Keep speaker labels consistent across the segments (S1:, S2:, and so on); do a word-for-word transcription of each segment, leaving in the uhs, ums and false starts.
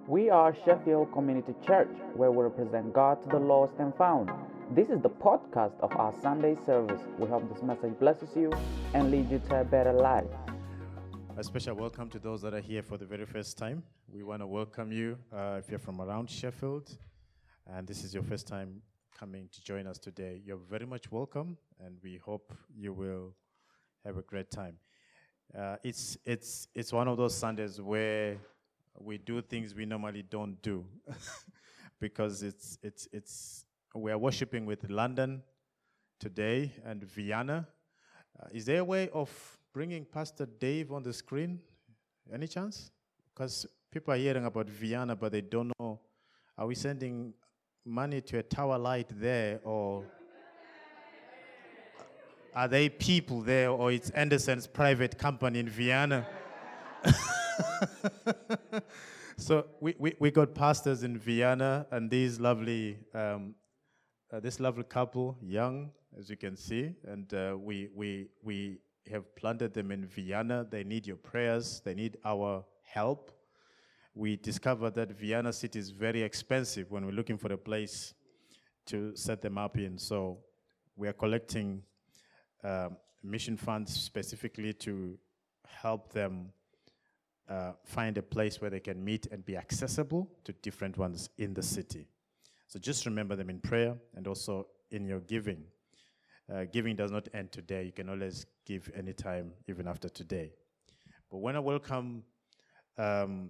S1: We are Sheffield Community Church, where we represent God to the lost and found. This is the podcast of our Sunday service. We hope this message blesses you and leads you to a better life.
S2: A special welcome to those that are here for the very first time. We want to welcome you uh, if you're from around Sheffield and this is your first time coming to join us today. You're very much welcome, and we hope you will have a great time. Uh, it's it's it's one of those Sundays where we do things we normally don't do because it's it's it's we are worshiping with London today and Vienna. Uh, is there a way of bringing Pastor Dave on the screen? Any chance? Because people are hearing about Vienna, but they don't know. Are we sending money to a tower light there, or are they people there, or it's Anderson's private company in Vienna? So we, we, we got pastors in Vienna, and these lovely, um, uh, this lovely couple, young, as you can see, and uh, we, we, we have planted them in Vienna. They need your prayers. They need our help. We discovered that Vienna city is very expensive when we're looking for a place to set them up in. So we are collecting um, mission funds specifically to help them uh, find a place where they can meet and be accessible to different ones in the city. So just remember them in prayer and also in your giving. Uh, giving does not end today. You can always give anytime, even after today. But when I welcome um,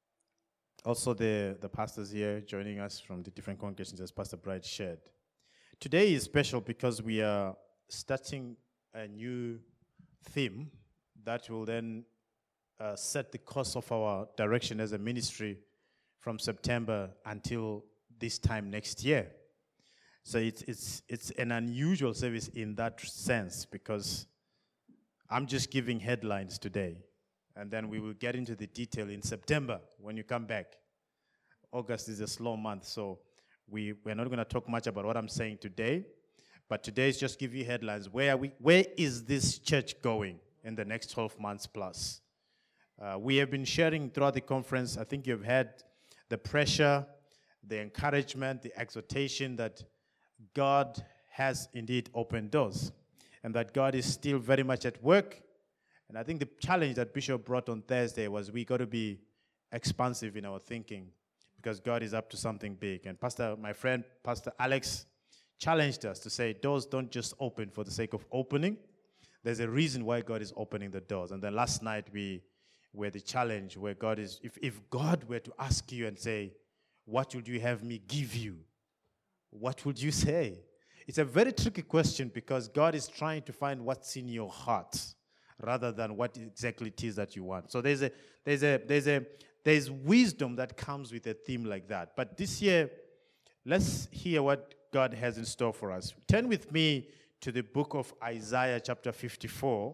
S2: also the, the pastors here joining us from the different congregations, as Pastor Bright shared. Today is special because we are starting a new theme that will then uh, set the course of our direction as a ministry from September until this time next year. So it's it's it's an unusual service in that sense, because I'm just giving headlines today, and then we will get into the detail in September when you come back. August is a slow month, so we, we're not going to talk much about what I'm saying today, but today is just give you headlines. Where are we? Where is this church going in the next twelve months plus? Uh, we have been sharing throughout the conference. I think you've had the pressure, the encouragement, the exhortation that God has indeed opened doors, and that God is still very much at work. And I think the challenge that Bishop brought on Thursday was we got to be expansive in our thinking, because God is up to something big. And Pastor, my friend, Pastor Alex, challenged us to say doors don't just open for the sake of opening. There's a reason why God is opening the doors. And then last night we were the challenge where God is, if, if God were to ask you and say, what would you have me give you? What would you say? It's a very tricky question, because God is trying to find what's in your heart rather than what exactly it is that you want. So there's a there's a there's a there's wisdom that comes with a theme like that. But this year, let's hear what God has in store for us. Turn with me to the book of Isaiah chapter fifty-four.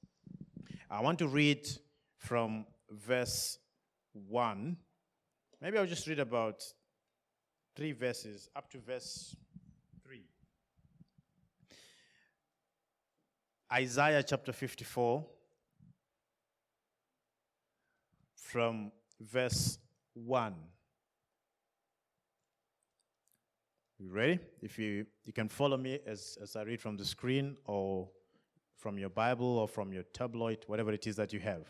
S2: I want to read from verse one. Maybe I'll just read about three verses, up to verse three. Isaiah chapter fifty-four, from verse one. You ready? If you, you can follow me as, as I read from the screen, or from your Bible, or from your tabloid, whatever it is that you have.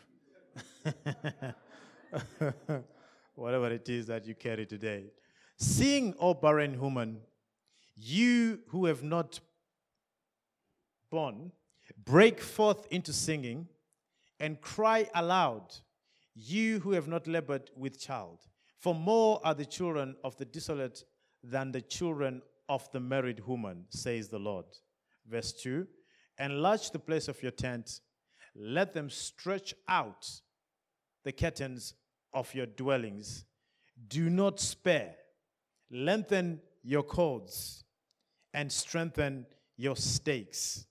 S2: Whatever it is that you carry today. Sing, O barren woman, you who have not borne, break forth into singing, and cry aloud, you who have not labored with child. For more are the children of the desolate than the children of the married woman, says the Lord. Verse two, enlarge the place of your tent, let them stretch out the curtains of your dwellings. Do not spare. Lengthen your cords and strengthen your stakes.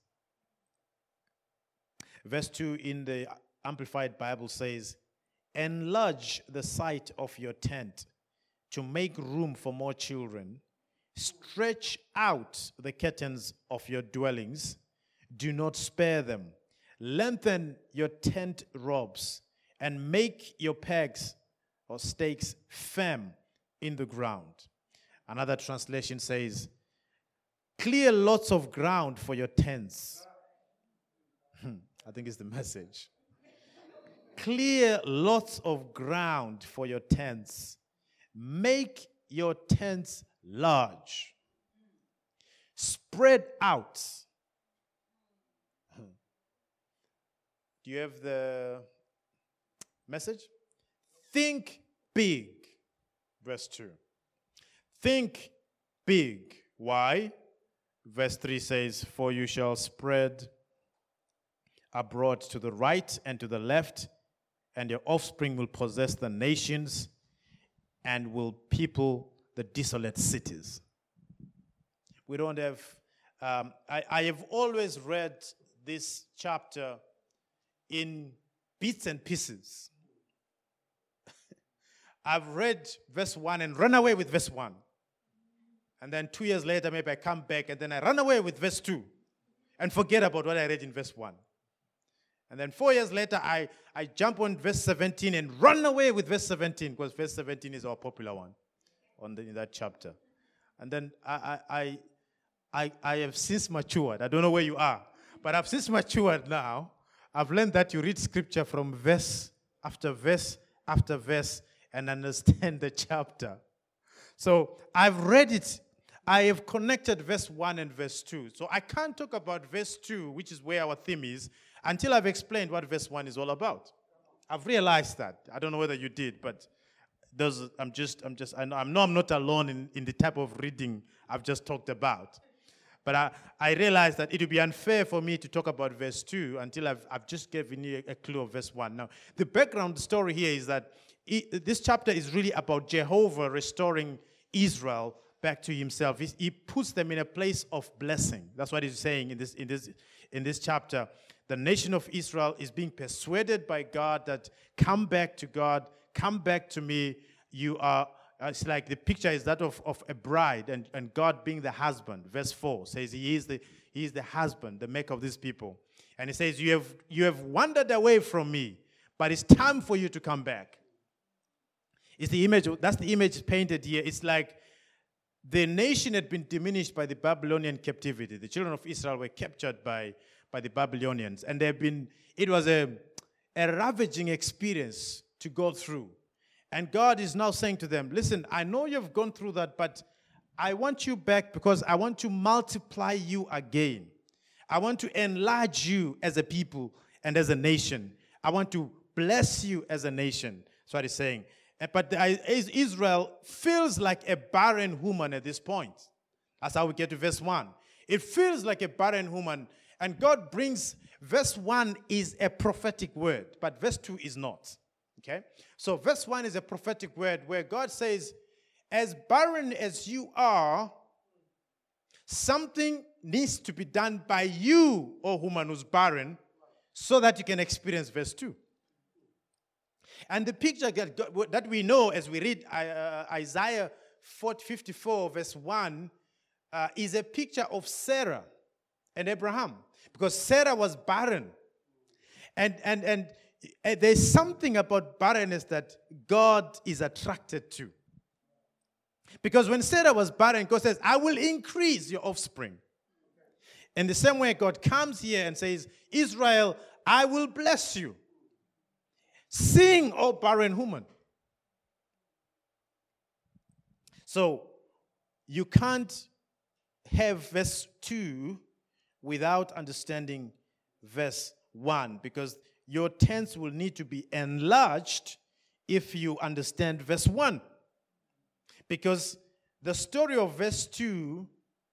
S2: Verse two in the Amplified Bible says, enlarge the site of your tent to make room for more children. Stretch out the curtains of your dwellings. Do not spare them. Lengthen your tent ropes and make your pegs or stakes firm in the ground. Another translation says, clear lots of ground for your tents. I think it's the message. Clear lots of ground for your tents. Make your tents large. Spread out. Do you have the message? Think big. Verse two. Think big. Why? Verse three says, for you shall spread abroad to the right and to the left, and your offspring will possess the nations and will people the desolate cities. We don't have, um, I, I have always read this chapter in bits and pieces. I've read verse one and run away with verse one. And then two years later, maybe I come back and then I run away with verse two and forget about what I read in verse one. And then four years later, I, I jump on verse seventeen and run away with verse seventeen, because verse seventeen is our popular one on the, in that chapter. And then I, I, I, I, I have since matured. I don't know where you are, but I've since matured now. I've learned that you read scripture from verse after verse after verse and understand the chapter. So I've read it. I have connected verse one and verse two. So I can't talk about verse two, which is where our theme is, until I've explained what verse one is all about. I've realized that. I don't know whether you did, but those, I'm just, I'm just, I know, I know I'm not alone in, in the type of reading I've just talked about. But I, I realized that it would be unfair for me to talk about verse two until I've, I've just given you a, a clue of verse one. Now, the background story here is that it, this chapter is really about Jehovah restoring Israel back to himself. He, he puts them in a place of blessing. That's what he's saying in this, in this, in this chapter. The nation of Israel is being persuaded by God that come back to God, come back to me. You are, it's like the picture is that of, of a bride and, and God being the husband. Verse four says he is the, he is the husband, the maker of these people. And he says, you have, you have wandered away from me, but it's time for you to come back. It's the image, that's the image painted here. It's like the nation had been diminished by the Babylonian captivity. The children of Israel were captured by, by the Babylonians. And they've been, it was a, a ravaging experience to go through. And God is now saying to them, listen, I know you've gone through that, but I want you back because I want to multiply you again. I want to enlarge you as a people and as a nation. I want to bless you as a nation. That's what he's saying. But Israel feels like a barren woman at this point. That's how we get to verse one. It feels like a barren woman. And God brings, verse one is a prophetic word, but verse two is not. Okay? So verse one is a prophetic word where God says, as barren as you are, something needs to be done by you, O woman who's barren, so that you can experience verse two. And the picture that we know as we read uh, Isaiah fifty-four, verse one, uh, is a picture of Sarah and Abraham. Because Sarah was barren. And, and, and uh, there's something about barrenness that God is attracted to. Because when Sarah was barren, God says, I will increase your offspring. In the same way, God comes here and says, Israel, I will bless you. Sing, O barren woman. So, you can't have verse two without understanding verse one, because your tense will need to be enlarged if you understand verse one. Because the story of verse two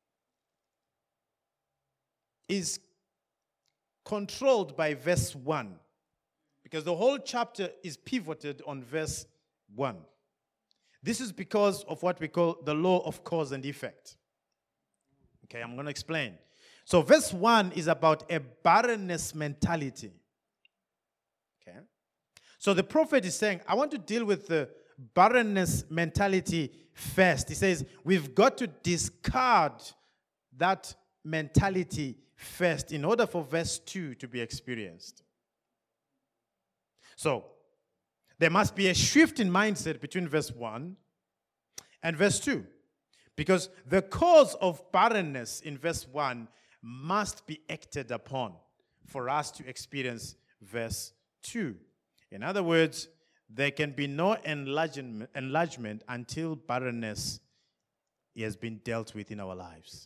S2: is controlled by verse one. Because the whole chapter is pivoted on verse one. This is because of what we call the law of cause and effect. Okay, I'm going to explain. So verse one is about a barrenness mentality. Okay. So the prophet is saying, I want to deal with the barrenness mentality first. He says, we've got to discard that mentality first in order for verse two to be experienced. So, There must be a shift in mindset between verse one and verse two. Because the cause of barrenness in verse one must be acted upon for us to experience verse two. In other words, there can be no enlargement, enlargement until barrenness has been dealt with in our lives.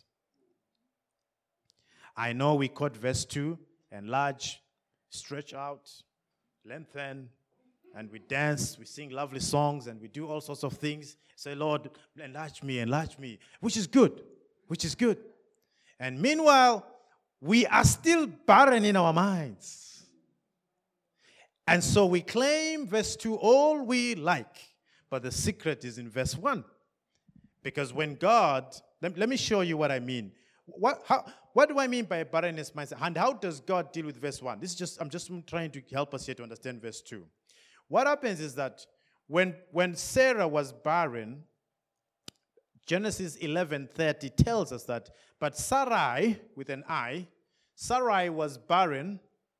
S2: I know we quote verse two, enlarge, stretch out, lengthen, and we dance, we sing lovely songs, and we do all sorts of things. Say, Lord, enlarge me, enlarge me, which is good, which is good. And meanwhile, we are still barren in our minds. And so we claim verse two all we like, but the secret is in verse one. Because when God, let, let me show you what I mean. What, how, what do I mean by barrenness mindset? And how does God deal with verse one? This is just, I'm just trying to help us here to understand verse two. What happens is that when, when Sarah was barren, Genesis eleven thirty tells us that, but Sarai, with an I, Sarai was barren.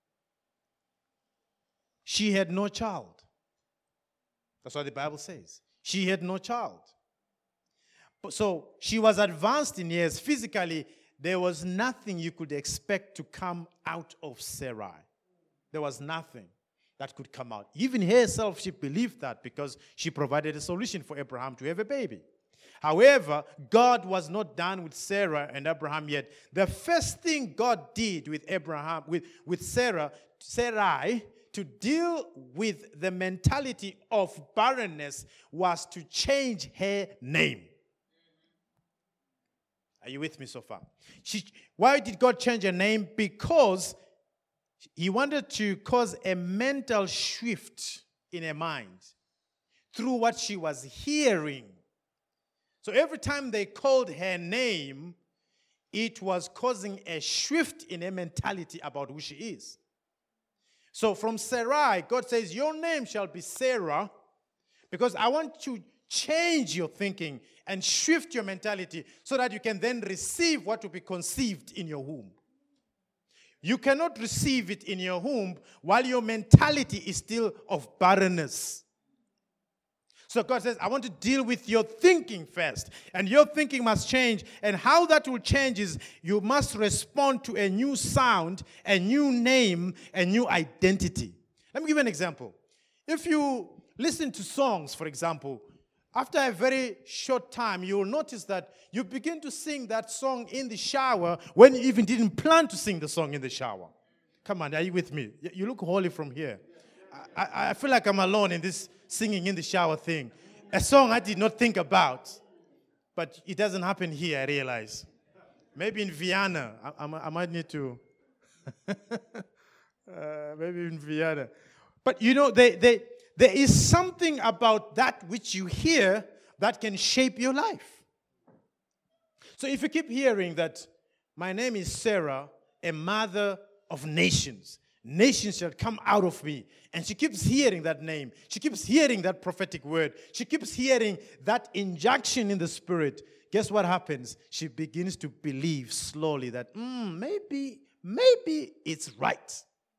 S2: She had no child. That's what the Bible says. She had no child. So she was advanced in years. Physically, there was nothing you could expect to come out of Sarai. There was nothing that could come out. Even herself, she believed that because she provided a solution for Abraham to have a baby. However, God was not done with Sarah and Abraham yet. The first thing God did with Abraham, with, with Sarah, Sarai, to deal with the mentality of barrenness was to change her name. Are you with me so far? She, why did God change her name? Because he wanted to cause a mental shift in her mind through what she was hearing. So every time they called her name, it was causing a shift in her mentality about who she is. So from Sarai, God says, your name shall be Sarah, because I want to change your thinking and shift your mentality so that you can then receive what will be conceived in your womb. You cannot receive it in your womb while your mentality is still of barrenness. So God says, I want to deal with your thinking first. And your thinking must change. And how that will change is you must respond to a new sound, a new name, a new identity. Let me give you an example. If you listen to songs, for example, after a very short time, you will notice that you begin to sing that song in the shower when you even didn't plan to sing the song in the shower. Come on, are you with me? You look holy from here. I, I feel like I'm alone in this singing in the shower thing. A song I did not think about. But it doesn't happen here, I realize. Maybe in Vienna. I, I, I might need to. uh, maybe in Vienna. But you know, they, they, there is something about that which you hear that can shape your life. So if you keep hearing that, my name is Sarah, a mother of nations. Nations shall come out of me. And she keeps hearing that name. She keeps hearing that prophetic word. She keeps hearing that injunction in the spirit. Guess what happens? She begins to believe slowly that, mm, maybe, maybe it's right.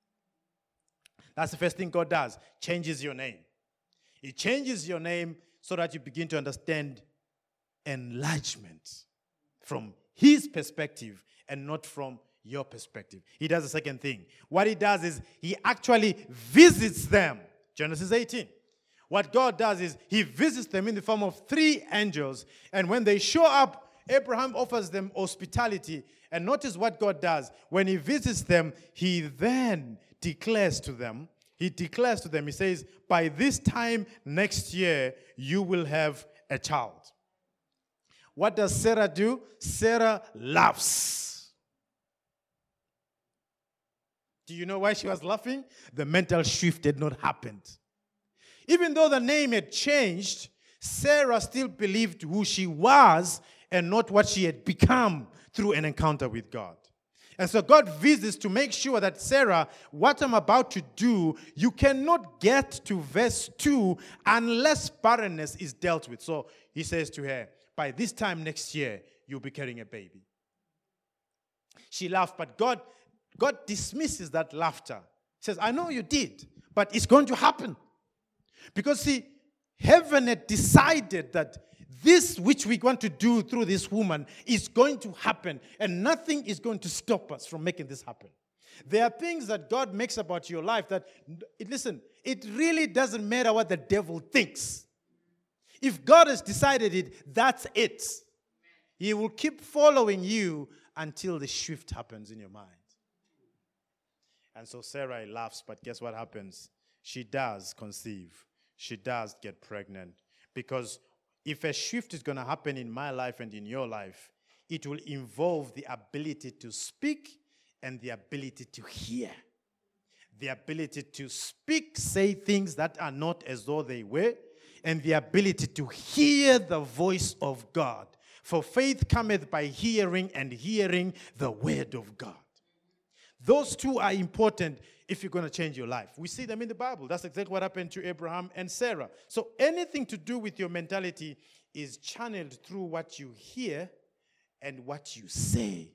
S2: That's the first thing God does. Changes your name. He changes your name so that you begin to understand enlargement from his perspective and not from your perspective. He does the second thing. What he does is he actually visits them. Genesis eighteen. What God does is he visits them in the form of three angels. And when they show up, Abraham offers them hospitality. And notice what God does. When he visits them, he then declares to them, he declares to them, he says, by this time next year, you will have a child. What does Sarah do? Sarah laughs. Do you know why she was laughing? The mental shift had not happened. Even though the name had changed, Sarah still believed who she was and not what she had become through an encounter with God. And so God visits to make sure that, Sarah, what I'm about to do, you cannot get to verse two unless barrenness is dealt with. So he says to her, by this time next year, you'll be carrying a baby. She laughed, but God... God dismisses that laughter. He says, I know you did, but it's going to happen. Because see, heaven had decided that this which we want to do through this woman is going to happen, and nothing is going to stop us from making this happen. There are things that God makes about your life that, listen, it really doesn't matter what the devil thinks. If God has decided it, that's it. He will keep following you until the shift happens in your mind. And so Sarah laughs, but guess what happens? She does conceive. She does get pregnant. Because if a shift is going to happen in my life and in your life, it will involve the ability to speak and the ability to hear. The ability to speak, say things that are not as though they were, and the ability to hear the voice of God. For faith cometh by hearing, and hearing the word of God. Those two are important if you're going to change your life. We see them in the Bible. That's exactly what happened to Abraham and Sarah. So anything to do with your mentality is channeled through what you hear and what you say.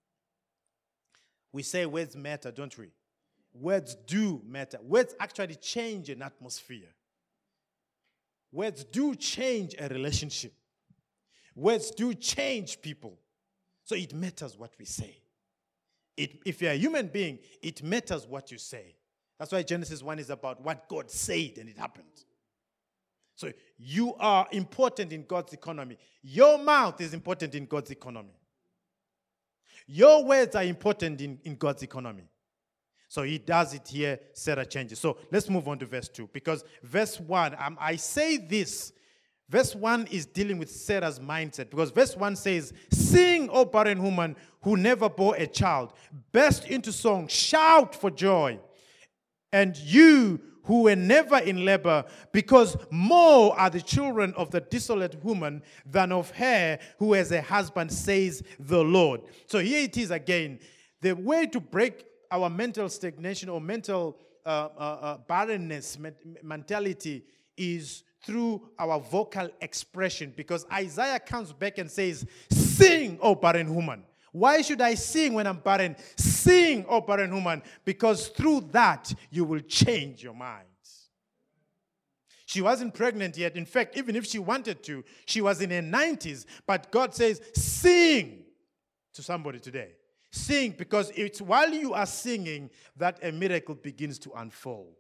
S2: We say words matter, don't we? Words do matter. Words actually change an atmosphere. Words do change a relationship. Words do change people. So it matters what we say. It, if you're a human being, it matters what you say. That's why Genesis one is about what God said and it happened. So you are important in God's economy. Your mouth is important in God's economy. Your words are important in, in God's economy. So he does it here, Sarah changes. So let's move on to verse two. Because verse one, um, I say this. Verse one is dealing with Sarah's mindset. Because verse one says, sing, O barren woman who never bore a child. Burst into song, shout for joy. And you who were never in labor, because more are the children of the desolate woman than of her who has a husband, says the Lord. So here it is again. The way to break our mental stagnation or mental uh, uh, uh, barrenness mentality is through our vocal expression. Because Isaiah comes back and says, sing, O barren woman. Why should I sing when I'm barren? Sing, O barren woman, because through that you will change your mind. She wasn't pregnant yet. In fact, even if she wanted to, she was in her nineties. But God says, sing to somebody today. Sing, because it's while you are singing that a miracle begins to unfold.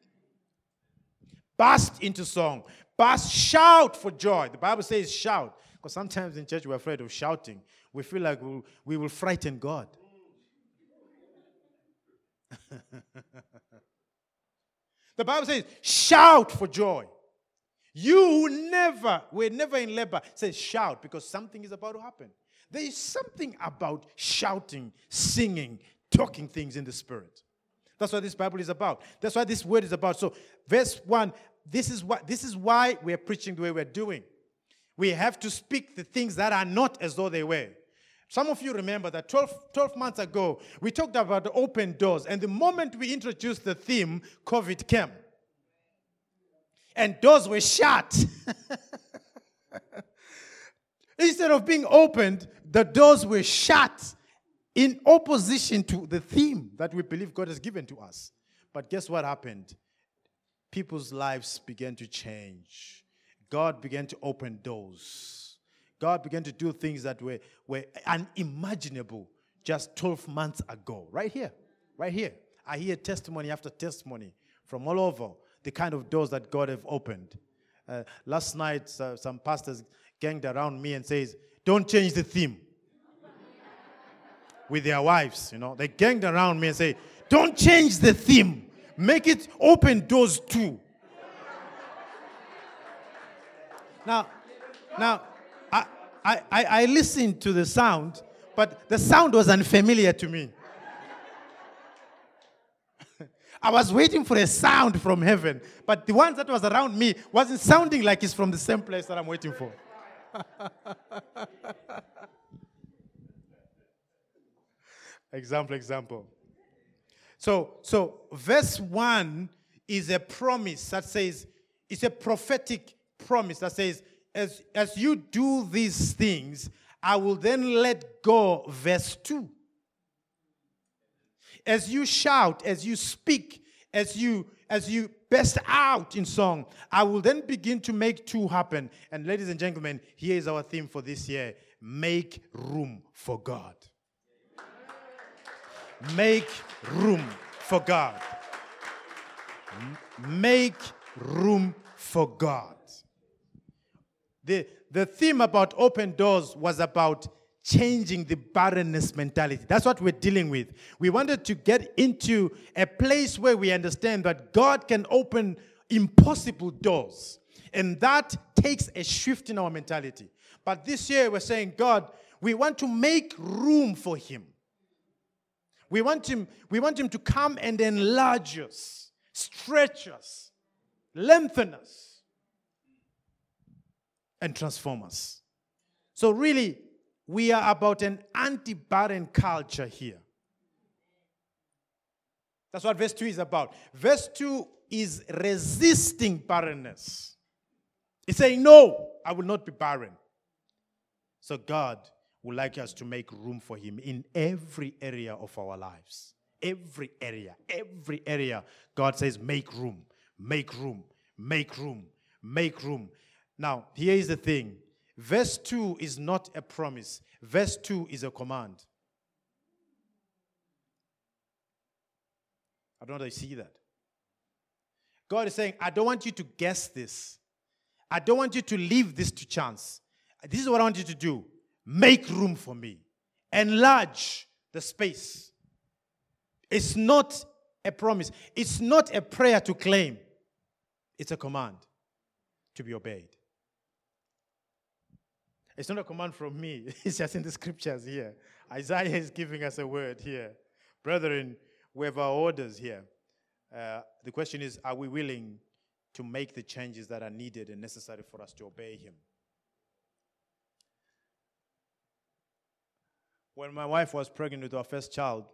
S2: Burst into song. Burst, shout for joy. The Bible says shout. Because sometimes in church we're afraid of shouting. We feel like we'll, we will frighten God. The Bible says, shout for joy. You who never, were never in labor, says shout, because something is about to happen. There is something about shouting, singing, talking things in the Spirit. That's what this Bible is about. That's what this word is about. So, verse one, this is what this is why we're preaching the way we're doing. We have to speak the things that are not as though they were. Some of you remember that twelve, twelve months ago, we talked about the open doors. And the moment we introduced the theme, COVID came. And doors were shut. Instead of being opened, the doors were shut in opposition to the theme that we believe God has given to us. But guess what happened? People's lives began to change. God began to open doors. God began to do things that were, were unimaginable just twelve months ago. Right here. Right here. I hear testimony after testimony from all over the kind of doors that God have opened. Uh, last night, uh, some pastors ganged around me and says, don't change the theme. With their wives, you know. They ganged around me and say, don't change the theme. Make it open doors too. Now, now, I, I, I listened to the sound, but the sound was unfamiliar to me. I was waiting for a sound from heaven, but the one that was around me wasn't sounding like it's from the same place that I'm waiting for. Example, example. So, so verse one is a promise that says, it's a prophetic promise that says, as, as you do these things, I will then let go. Verse two. As you shout, as you speak, as you as you burst out in song, I will then begin to make two happen. And ladies and gentlemen, here is our theme for this year. Make room for God. Make room for God. Make room for God. The, the theme about open doors was about changing the barrenness mentality. That's what we're dealing with. We wanted to get into a place where we understand that God can open impossible doors. And that takes a shift in our mentality. But this year we're saying, God, we want to make room for him. We want him, we want him to come and enlarge us, stretch us, lengthen us, and transform us. So really, we are about an anti-barren culture here. That's what verse two is about. Verse two is resisting barrenness. It's saying, no, I will not be barren. So God would like us to make room for him in every area of our lives. Every area, every area. God says, make room, make room, make room, make room. Now, here is the thing. Verse two is not a promise. Verse two is a command. I don't know if you see that. God is saying, I don't want you to guess this. I don't want you to leave this to chance. This is what I want you to do. Make room for me. Enlarge the space. It's not a promise. It's not a prayer to claim. It's a command to be obeyed. It's not a command from me. It's just in the scriptures here. Isaiah is giving us a word here. Brethren, we have our orders here. Uh, the question is, are we willing to make the changes that are needed and necessary for us to obey him? When my wife was pregnant with our first child,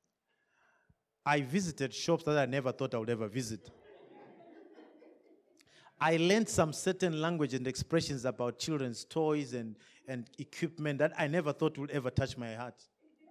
S2: I visited shops that I never thought I would ever visit. I learned some certain language and expressions about children's toys and, and equipment that I never thought would ever touch my heart.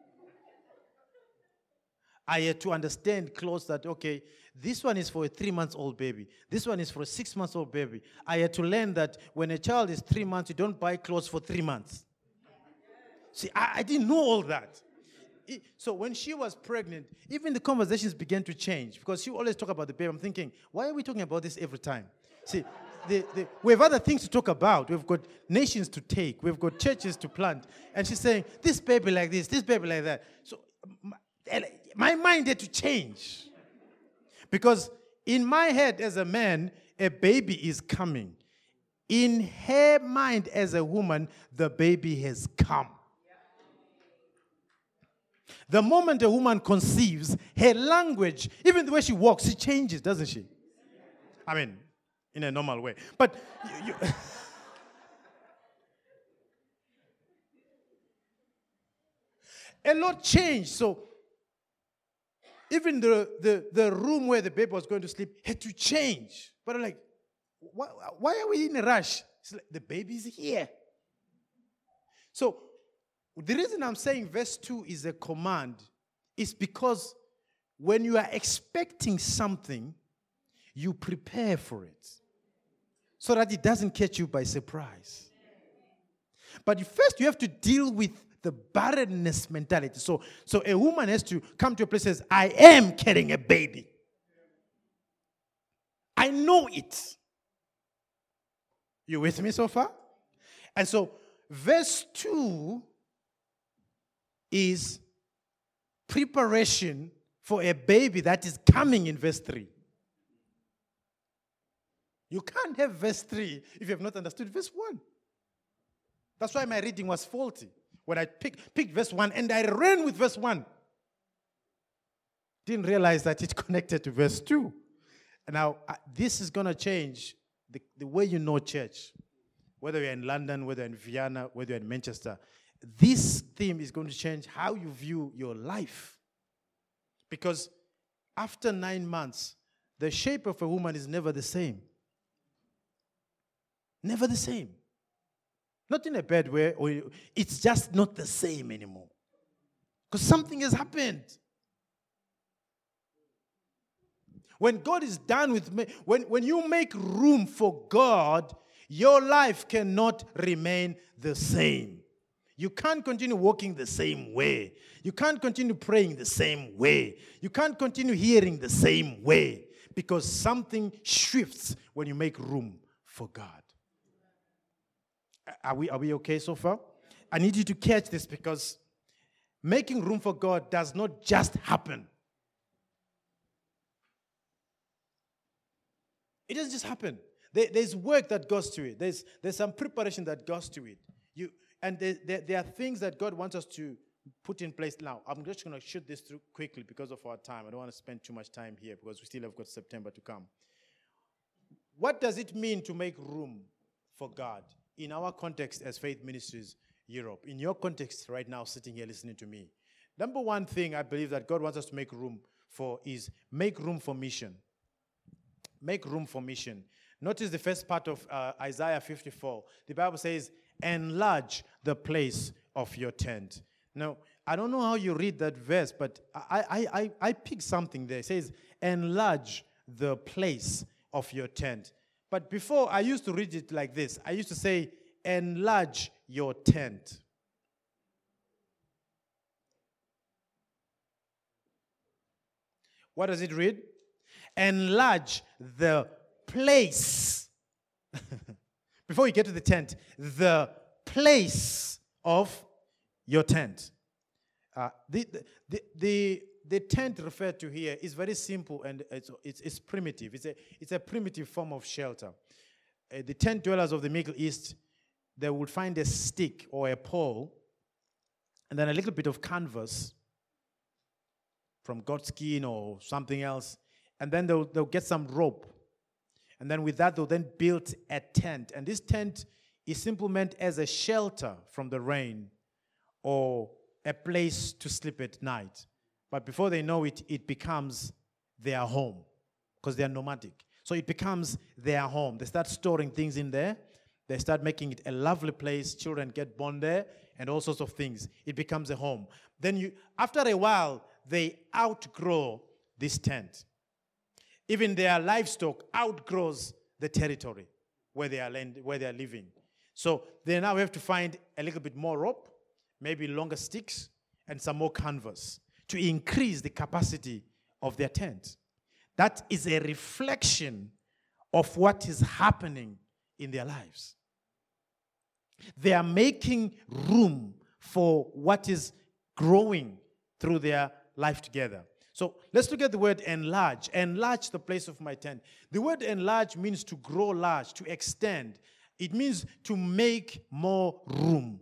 S2: I had to understand clothes that, okay, this one is for a three-month-old baby. This one is for a six-month-old baby. I had to learn that when a child is three months, you don't buy clothes for three months. See, I, I didn't know all that. It, so when she was pregnant, even the conversations began to change because she always talk about the baby. I'm thinking, why are we talking about this every time? See, the, the, we have other things to talk about. We've got nations to take. We've got churches to plant. And she's saying, this baby like this, this baby like that. So my, my mind had to change. Because in my head as a man, a baby is coming. In her mind as a woman, the baby has come. The moment a woman conceives, her language, even the way she walks, she changes, doesn't she? I mean, in a normal way. But you, you a lot changed. So even the, the, the room where the baby was going to sleep had to change. But I'm like, why, why are we in a rush? It's like, the baby's here. So the reason I'm saying verse two is a command is because when you are expecting something, you prepare for it so that it doesn't catch you by surprise. But first you have to deal with the barrenness mentality. So, so a woman has to come to a place and says, I am carrying a baby. I know it. You with me so far? And so verse two is preparation for a baby that is coming in verse three. You can't have verse three if you have not understood verse one. That's why my reading was faulty. When I pick, picked verse one and I ran with verse one. Didn't realize that it connected to verse two. And now, uh, this is going to change the, the way you know church. Whether you're in London, whether you're in Vienna, whether you're in Manchester. This theme is going to change how you view your life. Because after nine months, the shape of a woman is never the same. Never the same. Not in a bad way, or it's just not the same anymore. Because something has happened. When God is done with me, when, when you make room for God, your life cannot remain the same. You can't continue walking the same way. You can't continue praying the same way. You can't continue hearing the same way, because something shifts when you make room for God. Are we, are we okay so far? I need you to catch this, because making room for God does not just happen. It doesn't just happen. There, there's work that goes to it. There's, there's some preparation that goes to it. You, and there, there, there are things that God wants us to put in place now. I'm just going to shoot this through quickly because of our time. I don't want to spend too much time here because we still have got September to come. What does it mean to make room for God in our context as Faith Ministries Europe? In your context right now, sitting here listening to me. Number one thing I believe that God wants us to make room for is make room for mission. Make room for mission. Notice the first part of uh, Isaiah fifty-four. The Bible says, enlarge the place of your tent. Now, I don't know how you read that verse, but I, I, I, I picked something there. It says, enlarge the place of your tent. But before, I used to read it like this. I used to say, enlarge your tent. What does it read? Enlarge the place. Before you get to the tent, the place of your tent. Uh, the, the, the, the tent referred to here is very simple, and it's, it's, it's primitive. It's a, it's a primitive form of shelter. Uh, the tent dwellers of the Middle East, they would find a stick or a pole, and then a little bit of canvas from goatskin or something else, and then they'll, they'll get some rope. And then with that, they'll then build a tent. And this tent is simply meant as a shelter from the rain or a place to sleep at night. But before they know it, it becomes their home because they are nomadic. So it becomes their home. They start storing things in there. They start making it a lovely place. Children get born there and all sorts of things. It becomes a home. Then you, after a while, they outgrow this tent. Even their livestock outgrows the territory where they are land, where they are living. So they now have to find a little bit more rope, maybe longer sticks, and some more canvas to increase the capacity of their tent. That is a reflection of what is happening in their lives. They are making room for what is growing through their life together. So let's look at the word enlarge. Enlarge the place of my tent. The word enlarge means to grow large, to extend. It means to make more room.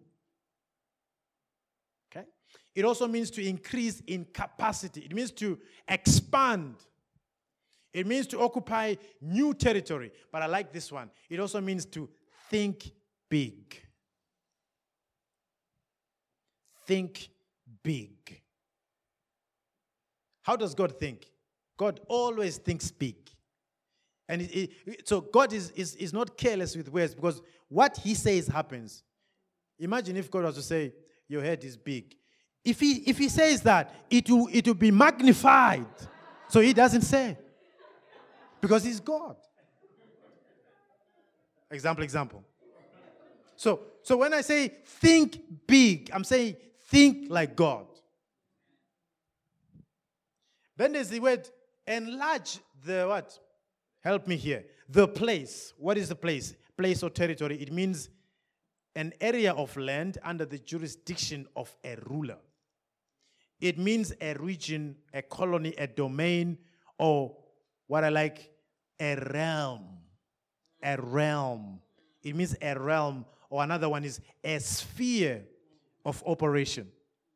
S2: Okay? It also means to increase in capacity. It means to expand. It means to occupy new territory. But I like this one. It also means to think big. Think big. How does God think? God always thinks big. And it, it, so God is, is, is not careless with words, because what he says happens. Imagine if God was to say, your head is big. If he, if he says that, it will, it will be magnified. So he doesn't say. Because he's God. Example, example. So, so when I say think big, I'm saying think like God. Then there's the word enlarge the what? Help me here. The place. What is the place? Place or territory. It means an area of land under the jurisdiction of a ruler. It means a region, a colony, a domain, or what I like, a realm. A realm. It means a realm, or another one is a sphere of operation.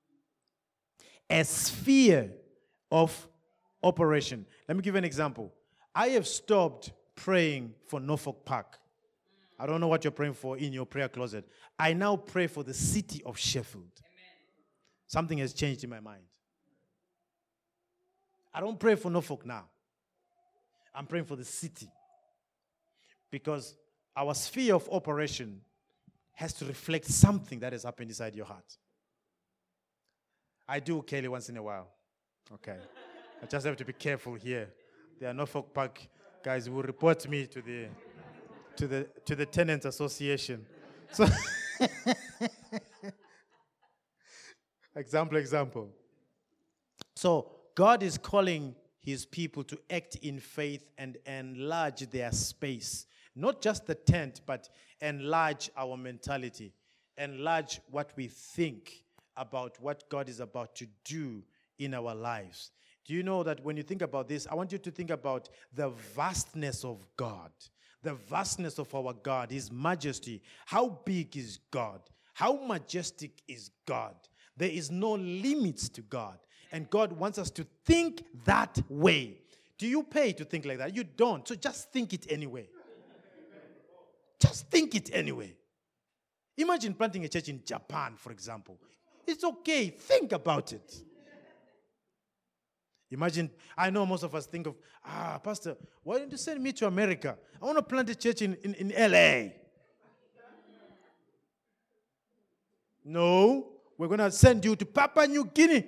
S2: A sphere of operation. Let me give you an example. I have stopped praying for Norfolk Park. I don't know what you're praying for in your prayer closet. I now pray for the city of Sheffield. Amen. Something has changed in my mind. I don't pray for Norfolk now. I'm praying for the city. Because our sphere of operation has to reflect something that has happened inside your heart. I do Kelly once in a while. Okay. I just have to be careful here. They are Norfolk Park guys who will report me to the to the to the tenants association. So example, example. So God is calling his people to act in faith and enlarge their space. Not just the tent, but enlarge our mentality. Enlarge what we think about what God is about to do in our lives. Do you know that when you think about this, I want you to think about the vastness of God. The vastness of our God, his majesty. How big is God? How majestic is God? There is no limits to God. And God wants us to think that way. Do you pay to think like that? You don't. So just think it anyway. Just think it anyway. Imagine planting a church in Japan, for example. It's okay. Think about it. Imagine, I know most of us think of, ah, Pastor, why don't you send me to America? I want to plant a church in, in, in L A. No, we're going to send you to Papua New Guinea.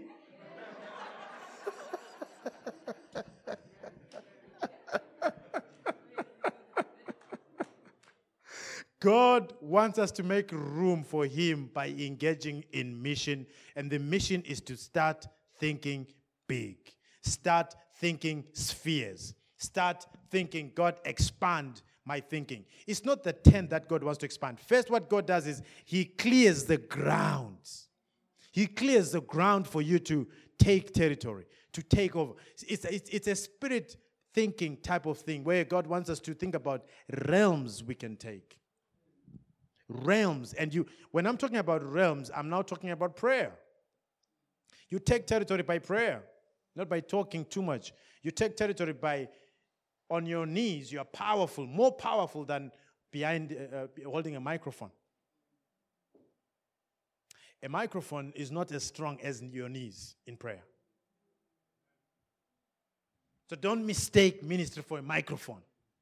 S2: God wants us to make room for him by engaging in mission. And the mission is to start thinking big. Start thinking spheres. Start thinking, God, expand my thinking. It's not the tent that God wants to expand. First, what God does is he clears the ground. He clears the ground for you to take territory, to take over. It's, it's, it's a spirit thinking type of thing where God wants us to think about realms we can take. Realms. And you, when I'm talking about realms, I'm now talking about prayer. You take territory by prayer, not by talking too much. You take territory by, on your knees, you are powerful, more powerful than behind uh, holding a microphone. A microphone is not as strong as your knees in prayer. So don't mistake ministry for a microphone.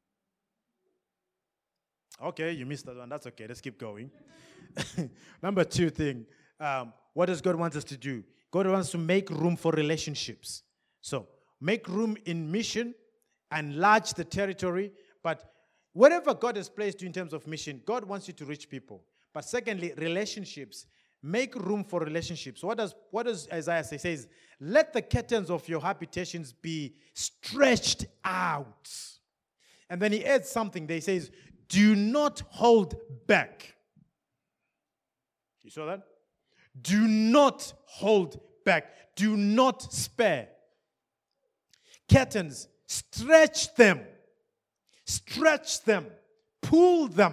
S2: Okay, you missed that one. That's okay. Let's keep going. Number two thing, um, what does God want us to do? God wants to make room for relationships. So make room in mission, enlarge the territory. But wherever God has placed you in terms of mission, God wants you to reach people. But secondly, relationships. Make room for relationships. What does, what does Isaiah say? He says, let the curtains of your habitations be stretched out. And then he adds something. He says, do not hold back. You saw that? Do not hold back. Do not spare. Curtains, stretch them. Stretch them. Pull them.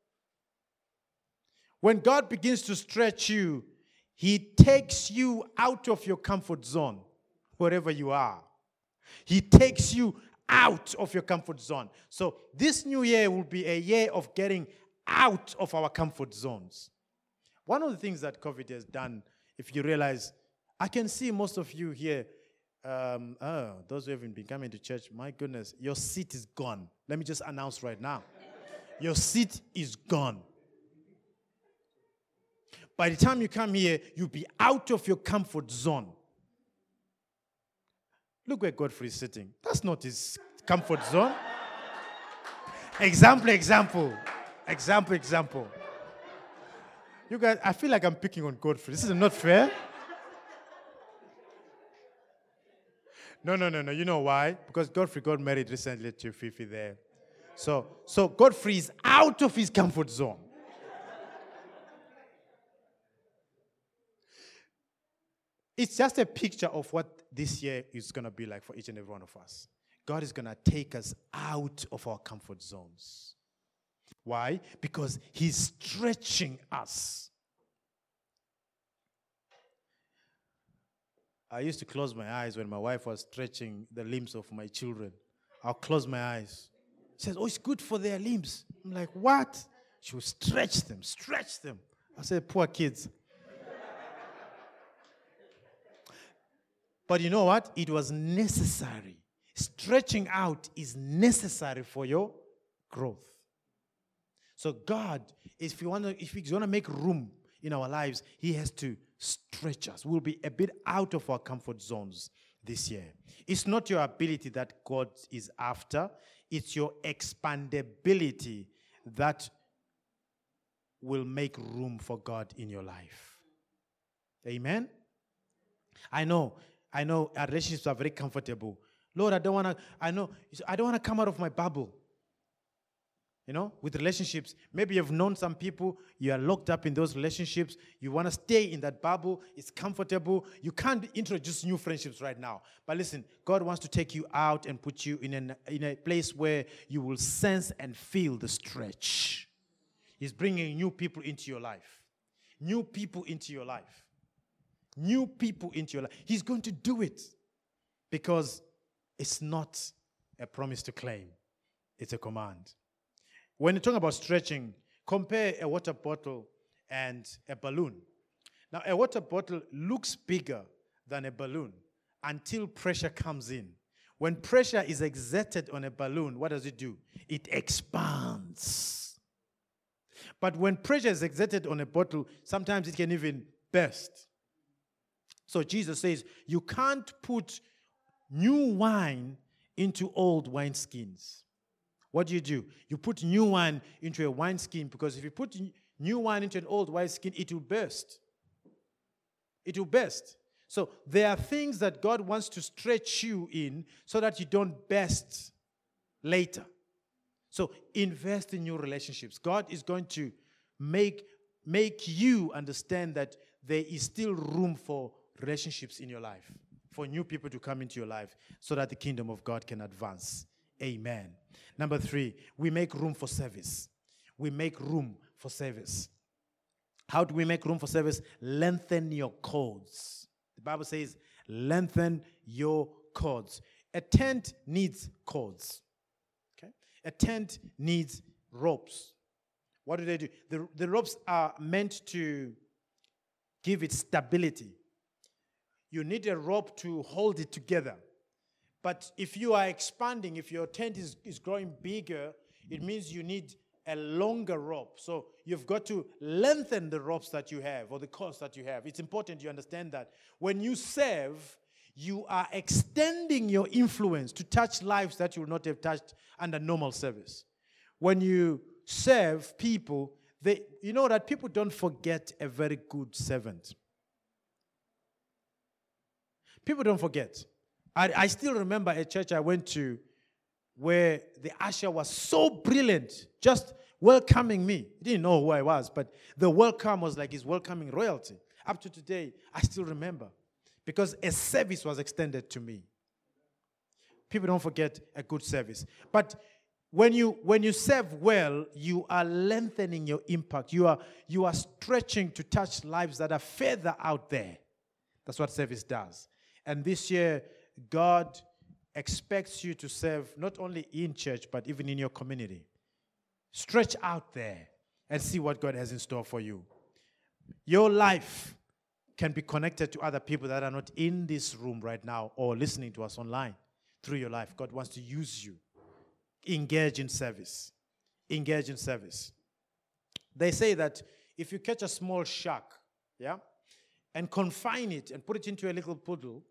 S2: When God begins to stretch you, he takes you out of your comfort zone, wherever you are. He takes you out of your comfort zone. So this new year will be a year of getting out of our comfort zones. One of the things that COVID has done, if you realize, I can see most of you here, um, oh, those who haven't been coming to church, my goodness, your seat is gone. Let me just announce right now. Your seat is gone. By the time you come here, you'll be out of your comfort zone. Look where Godfrey is sitting. That's not his comfort zone. Example, example. Example, example. You guys, I feel like I'm picking on Godfrey. This is not fair. No, no, no, no. You know why? Because Godfrey got married recently to Fifi there. So, so Godfrey is out of his comfort zone. It's just a picture of what this year is going to be like for each and every one of us. God is going to take us out of our comfort zones. Why? Because he's stretching us. I used to close my eyes when my wife was stretching the limbs of my children. I'll close my eyes. She says, oh, it's good for their limbs. I'm like, what? She will stretch them, stretch them. I said, poor kids. But you know what? It was necessary. Stretching out is necessary for your growth. So God, if you want to, if He's going to make room in our lives, He has to stretch us. We'll be a bit out of our comfort zones. this year. It's not your ability that God is after. It's your expandability that will make room for God in your life. Amen? I know, I know our relationships are very comfortable. Lord, I don't want to, I know, I don't want to come out of my bubble. You know, with relationships, maybe you've known some people, you are locked up in those relationships, you want to stay in that bubble, it's comfortable, you can't introduce new friendships right now. But listen, God wants to take you out and put you in, an, in a place where you will sense and feel the stretch. He's bringing new people into your life. New people into your life. New people into your life. He's going to do it because it's not a promise to claim. It's a command. When you talk about stretching, compare a water bottle and a balloon. Now, a water bottle looks bigger than a balloon until pressure comes in. When pressure is exerted on a balloon, what does it do? It expands. But when pressure is exerted on a bottle, sometimes it can even burst. So Jesus says, you can't put new wine into old wineskins. What do you do? You put new wine into a wineskin, because if you put new wine into an old wineskin, it will burst. It will burst. So there are things that God wants to stretch you in so that you don't burst later. So invest in new relationships. God is going to make, make you understand that there is still room for relationships in your life, for new people to come into your life so that the kingdom of God can advance. Amen. Number three, we make room for service. We make room for service. How do we make room for service? Lengthen your cords. The Bible says, lengthen your cords. A tent needs cords. Okay? A tent needs ropes. What do they do? The, the ropes are meant to give it stability. You need a rope to hold it together. But if you are expanding, if your tent is, is growing bigger, it means you need a longer rope. So you've got to lengthen the ropes that you have or the cords that you have. It's important you understand that. When you serve, you are extending your influence to touch lives that you would not have touched under normal service. When you serve people, they, you know that people don't forget a very good servant. People don't forget. I, I still remember a church I went to where the usher was so brilliant, just welcoming me. He didn't know who I was, but the welcome was like his welcoming royalty. Up to today, I still remember, because a service was extended to me. People don't forget a good service. But when you when you serve well, you are lengthening your impact. You are, you are stretching to touch lives that are further out there. That's what service does. And this year, God expects you to serve not only in church, but even in your community. Stretch out there and see what God has in store for you. Your life can be connected to other people that are not in this room right now or listening to us online. Through your life, God wants to use you. Engage in service. Engage in service. They say that if you catch a small shark, yeah, and confine it and put it into a little poodle,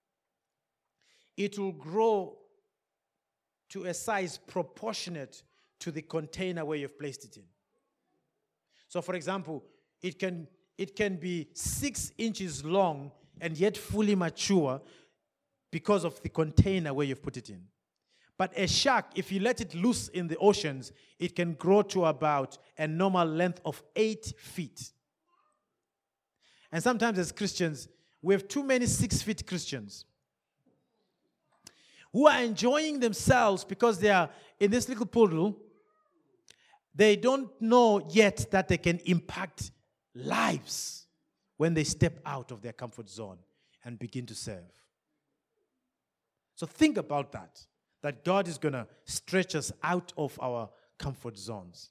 S2: it will grow to a size proportionate to the container where you've placed it in. So, for example, it can, it can be six inches long and yet fully mature because of the container where you've put it in. But a shark, if you let it loose in the oceans, it can grow to about a normal length of eight feet. And sometimes as Christians, we have too many six-feet Christians who are enjoying themselves because they are in this little poodle. They don't know yet that they can impact lives when they step out of their comfort zone and begin to serve. So think about that, that God is going to stretch us out of our comfort zones.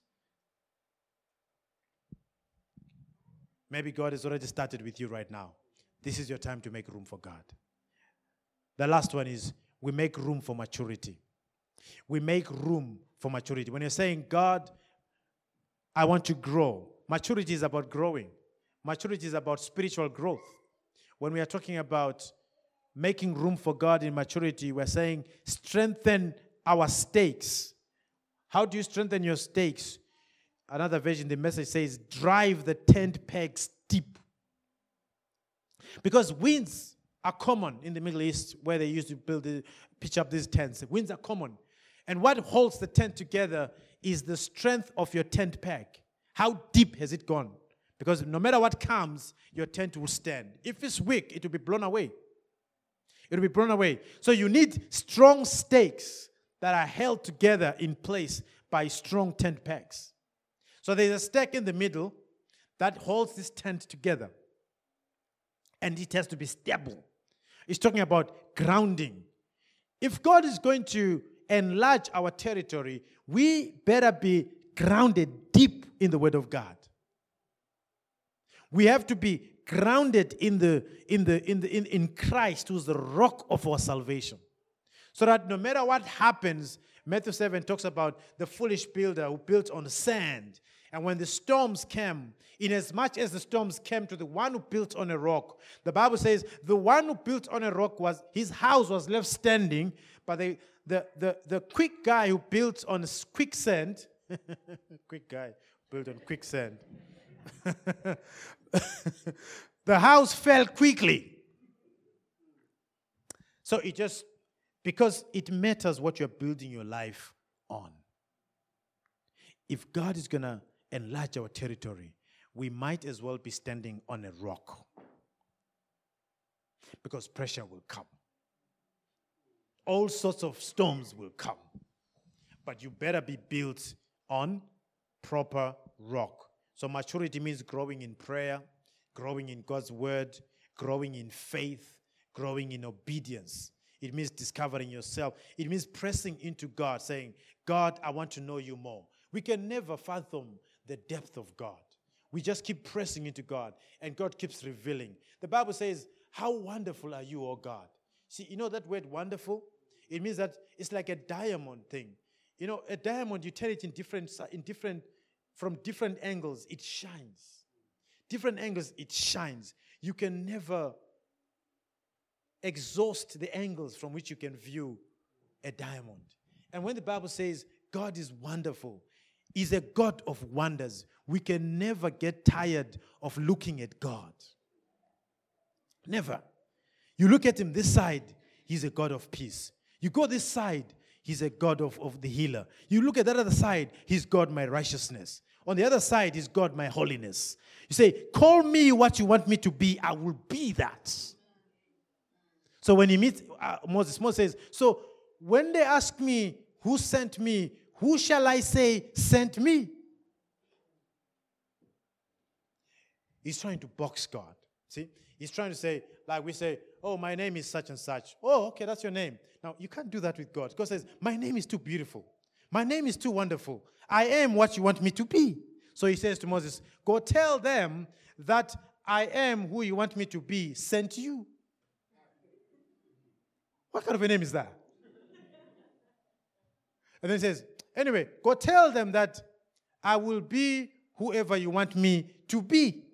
S2: Maybe God has already started with you right now. This is your time to make room for God. The last one is, we make room for maturity. We make room for maturity. When you're saying, God, I want to grow, maturity is about growing. Maturity is about spiritual growth. When we are talking about making room for God in maturity, we're saying strengthen our stakes. How do you strengthen your stakes? Another version, the message says, drive the tent pegs deep. Because winds are common in the Middle East, where they used to build, the, pitch up these tents. Winds are common. And what holds the tent together is the strength of your tent peg. How deep has it gone? Because no matter what comes, your tent will stand. If it's weak, it will be blown away. It will be blown away. So you need strong stakes that are held together in place by strong tent pegs. So there's a stake in the middle that holds this tent together. And it has to be stable. It's talking about grounding. If God is going to enlarge our territory, we better be grounded deep in the Word of God. We have to be grounded in the in the in the in, in Christ, who's the rock of our salvation. So that no matter what happens, Matthew seven talks about the foolish builder who built on sand. And when the storms came, inasmuch as the storms came to the one who built on a rock, the Bible says the one who built on a rock, was his house was left standing, but the the the, the quick guy who built on quicksand, quick guy built on quicksand, the house fell quickly. So it just, because it matters what you're building your life on. If God is going to enlarge our territory, we might as well be standing on a rock. Because pressure will come. All sorts of storms will come. But you better be built on proper rock. So maturity means growing in prayer, growing in God's word, growing in faith, growing in obedience. It means discovering yourself. It means pressing into God, saying, God, I want to know you more. We can never fathom the depth of God. We just keep pressing into God, and God keeps revealing. The Bible says, how wonderful are you, O God? See, you know that word wonderful? It means that it's like a diamond thing. You know, a diamond, you turn it in different, in different, from different angles, it shines. Different angles, it shines. You can never exhaust the angles from which you can view a diamond. And when the Bible says God is wonderful, He's a God of wonders, we can never get tired of looking at God. Never. You look at Him this side, He's a God of peace. You go this side, He's a God of, of the healer. You look at that other side, He's God, my righteousness. On the other side, He's God, my holiness. You say, call me what you want me to be, I will be that. So when he meets uh, Moses, Moses says, so when they ask me, who sent me, who shall I say sent me? He's trying to box God. See? He's trying to say, like we say, oh, my name is such and such. Oh, okay, that's your name. Now, you can't do that with God. God says, my name is too beautiful. My name is too wonderful. I am what you want me to be. So he says to Moses, go tell them that I am who you want me to be sent you. What kind of a name is that? And then he says, anyway, go tell them that I will be whoever you want me to be.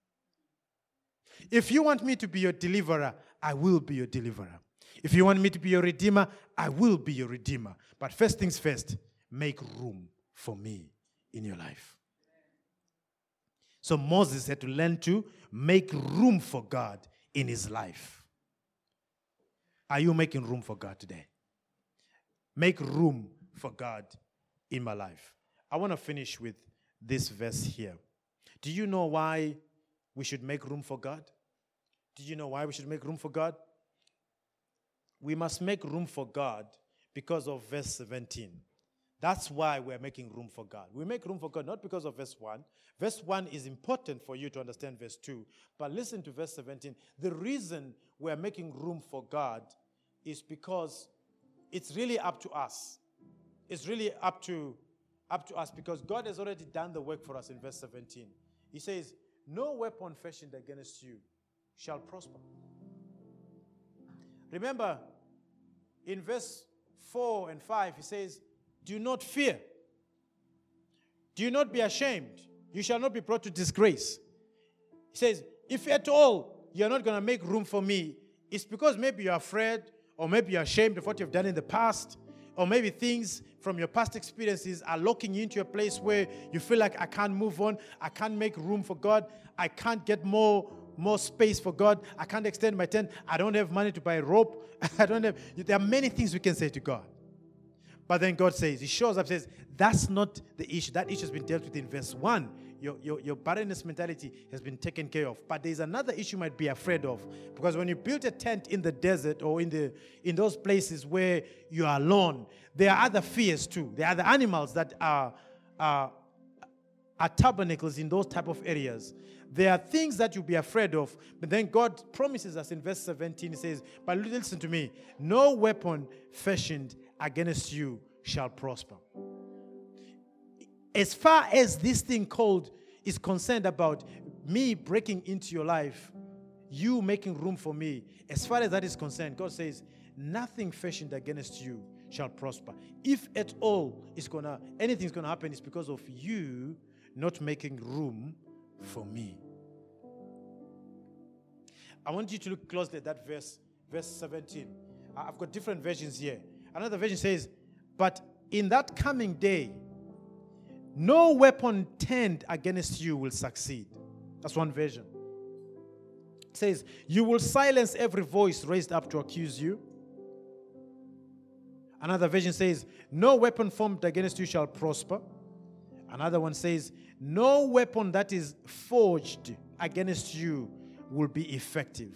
S2: If you want me to be your deliverer, I will be your deliverer. If you want me to be your redeemer, I will be your redeemer. But first things first, make room for me in your life. So Moses had to learn to make room for God in his life. Are you making room for God today? Make room for God in my life. I want to finish with this verse here. Do you know why we should make room for God? Do you know why we should make room for God? We must make room for God because of verse seventeen. That's why we're making room for God. We make room for God not because of verse one. Verse one is important for you to understand verse two. But listen to verse seventeen. The reason we're making room for God is because it's really up to us. It's really up to, up to us because God has already done the work for us in verse seventeen. He says, no weapon fashioned against you shall prosper. Remember, in verse four and five, he says, do not fear. Do not be ashamed. You shall not be brought to disgrace. He says, if at all you are not going to make room for me it's because maybe you're afraid, or maybe you're ashamed of what you've done in the past, or maybe things from your past experiences are locking you into a place where you feel like, I can't move on, I can't make room for God, I can't get more, more space for God, I can't extend my tent, I don't have money to buy a rope, I don't have, there are many things we can say to God. But then God says, He shows up, says, that's not the issue. That issue has been dealt with in verse one. Your, your, your barrenness mentality has been taken care of. But there's another issue you might be afraid of. Because when you build a tent in the desert or in the in those places where you are alone, there are other fears too. There are the animals that are, are, are tabernacles in those type of areas. There are things that you'll be afraid of. But then God promises us in verse seventeen, He says, but listen to me, no weapon fashioned against you shall prosper. As far as this thing called is concerned about me breaking into your life, you making room for me, as far as that is concerned, God says, nothing fashioned against you shall prosper. If at all it's gonna, anything's gonna happen, it's because of you not making room for me. I want you to look closely at that verse, verse seventeen. I've got different versions here. Another version says, but in that coming day, no weapon turned against you will succeed. That's one version. It says, you will silence every voice raised up to accuse you. Another version says, no weapon formed against you shall prosper. Another one says, no weapon that is forged against you will be effective.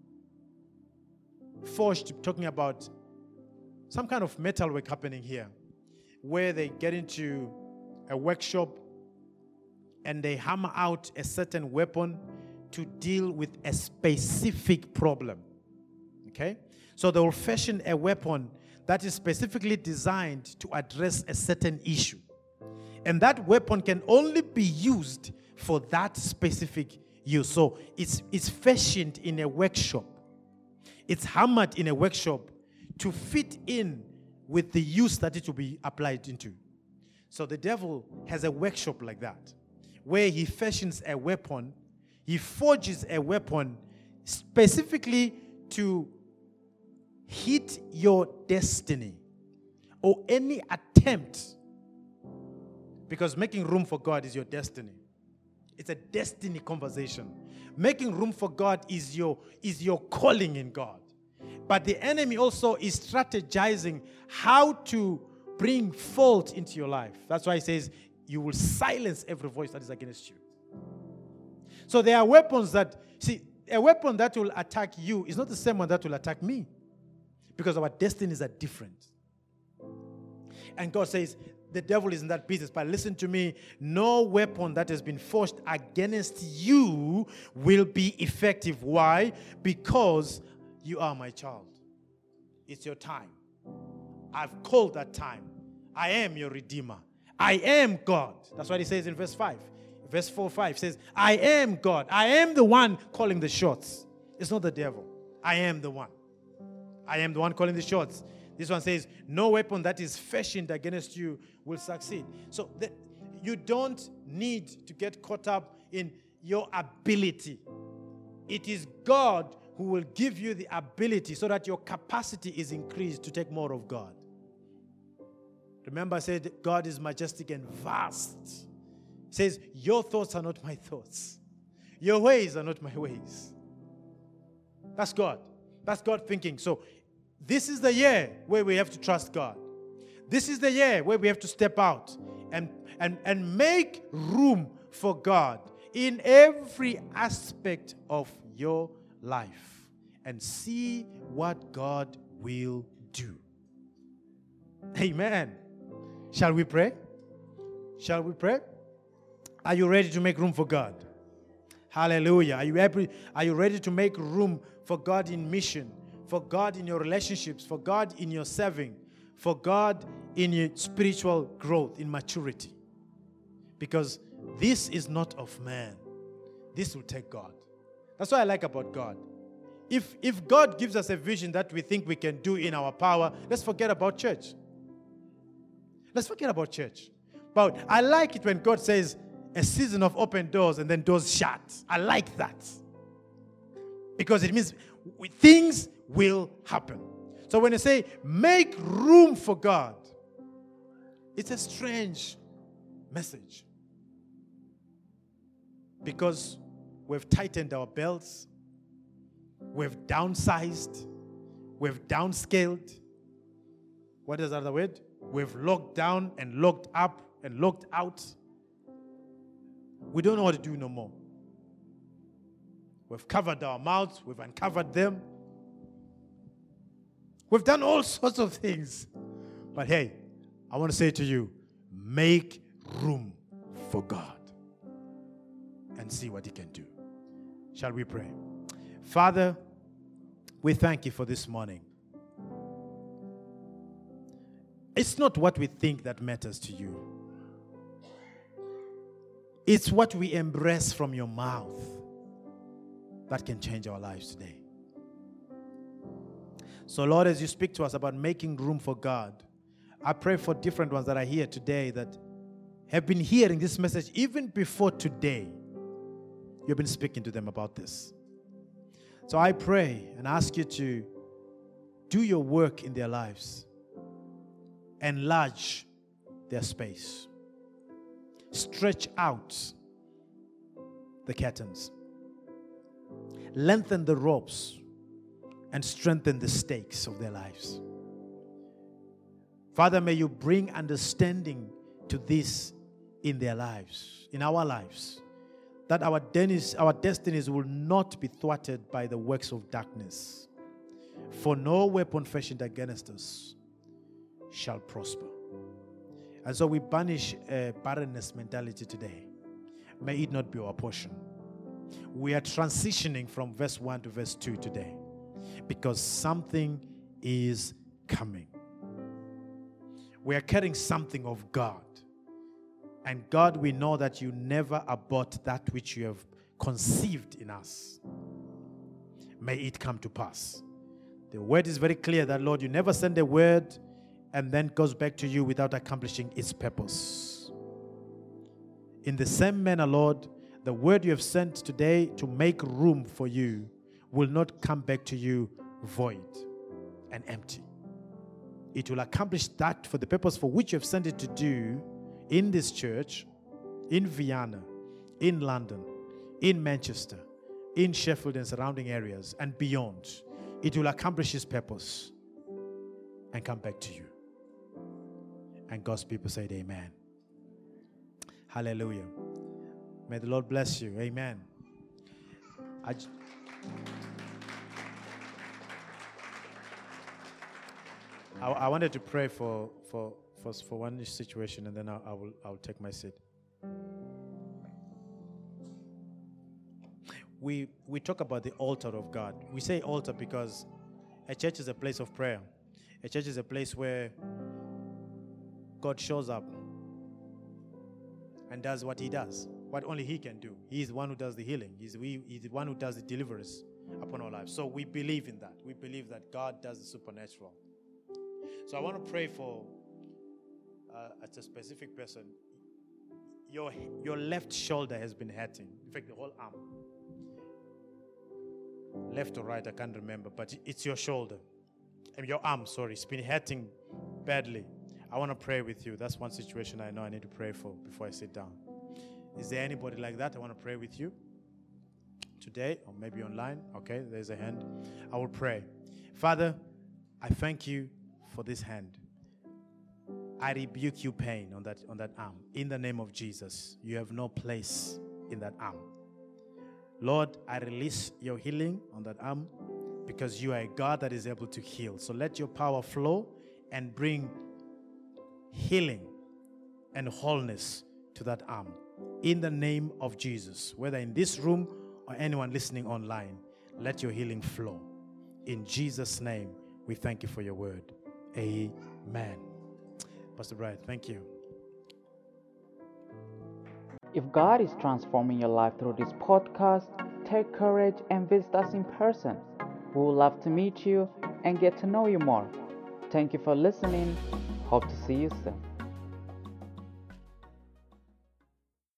S2: Forged, talking about some kind of metal work happening here, where they get into a workshop and they hammer out a certain weapon to deal with a specific problem. Okay? So they will fashion a weapon that is specifically designed to address a certain issue. And that weapon can only be used for that specific use. So it's, it's fashioned in a workshop. It's hammered in a workshop to fit in with the use that it will be applied into. So the devil has a workshop like that, where he fashions a weapon, he forges a weapon specifically to hit your destiny or any attempt. Because making room for God is your destiny. It's a destiny conversation. Making room for God is your, is your calling in God. But the enemy also is strategizing how to bring fault into your life. That's why he says, you will silence every voice that is against you. So there are weapons that, see, a weapon that will attack you is not the same one that will attack me. Because our destinies are different. And God says, the devil is in that business. But listen to me, no weapon that has been forged against you will be effective. Why? Because you are my child. It's your time. I've called that time. I am your Redeemer. I am God. That's what he says in verse five. Verse four, five says, I am God. I am the one calling the shots. It's not the devil. I am the one. I am the one calling the shots. This one says, no weapon that is fashioned against you will succeed. So the, you don't need to get caught up in your ability. It is God who will give you the ability so that your capacity is increased to take more of God. Remember, I said God is majestic and vast. It says, your thoughts are not my thoughts. Your ways are not my ways. That's God. That's God thinking. So this is the year where we have to trust God. This is the year where we have to step out and, and, and make room for God in every aspect of your life and see what God will do. Amen. Shall we pray? Shall we pray? Are you ready to make room for God? Hallelujah. Are you happy? Are you ready to make room for God in mission, for God in your relationships, for God in your serving, for God in your spiritual growth, in maturity? Because this is not of man. This will take God. That's what I like about God. If, if God gives us a vision that we think we can do in our power, let's forget about church. Let's forget about church. But I like it when God says a season of open doors and then doors shut. I like that. Because it means we- things will happen. So when I say make room for God, it's a strange message. Because we've tightened our belts, we've downsized, we've downscaled. What is the other word? We've locked down and locked up and locked out. We don't know what to do no more. We've covered our mouths, we've uncovered them. We've done all sorts of things. But hey, I want to say to you, make room for God and see what He can do. Shall we pray? Father, we thank You for this morning. It's not what we think that matters to You. It's what we embrace from Your mouth that can change our lives today. So Lord, as You speak to us about making room for God, I pray for different ones that are here today that have been hearing this message even before today. You've been speaking to them about this. So I pray and ask You to do Your work in their lives. Enlarge their space. Stretch out the curtains. Lengthen the ropes and strengthen the stakes of their lives. Father, may You bring understanding to this in their lives, in our lives, that our, denis, our destinies will not be thwarted by the works of darkness. For no weapon fashioned against us shall prosper. And so we banish a barrenness mentality today. May it not be our portion. We are transitioning from verse one to verse two today because something is coming. We are carrying something of God. And God, we know that You never abort that which You have conceived in us. May it come to pass. The word is very clear that, Lord, You never send a word and then goes back to You without accomplishing its purpose. In the same manner, Lord, the word You have sent today to make room for You will not come back to You void and empty. It will accomplish that for the purpose for which You have sent it to do in this church, in Vienna, in London, in Manchester, in Sheffield and surrounding areas and beyond. It will accomplish Its purpose and come back to You. And God's people said amen. Hallelujah. May the Lord bless you. Amen. I, j- I, I wanted to pray for, for, for, for one situation, and then I, I will I will take my seat. We we talk about the altar of God. We say altar because a church is a place of prayer. A church is a place where God shows up and does what He does, what only He can do. He is the one who does the healing. He's, we, he's the one who does the deliverance upon our lives. So we believe in that. We believe that God does the supernatural. So I want to pray for uh, a specific person. Your, your left shoulder has been hurting. In fact, the whole arm. Left or right, I can't remember, but it's your shoulder. And your arm, sorry, it's been hurting badly. I want to pray with you. That's one situation I know I need to pray for before I sit down. Is there anybody like that? I want to pray with you today or maybe online. Okay, there's a hand. I will pray. Father, I thank You for this hand. I rebuke you pain on that, on that arm. In the name of Jesus, you have no place in that arm. Lord, I release Your healing on that arm because You are a God that is able to heal. So let Your power flow and bring healing and wholeness to that arm. In the name of Jesus, whether in this room or anyone listening online, let Your healing flow. In Jesus' name, we thank You for Your word. Amen. Pastor Brian, thank you.
S1: If God is transforming your life through this podcast, take courage and visit us in person. We would love to meet you and get to know you more. Thank you for listening. Hope to see you soon.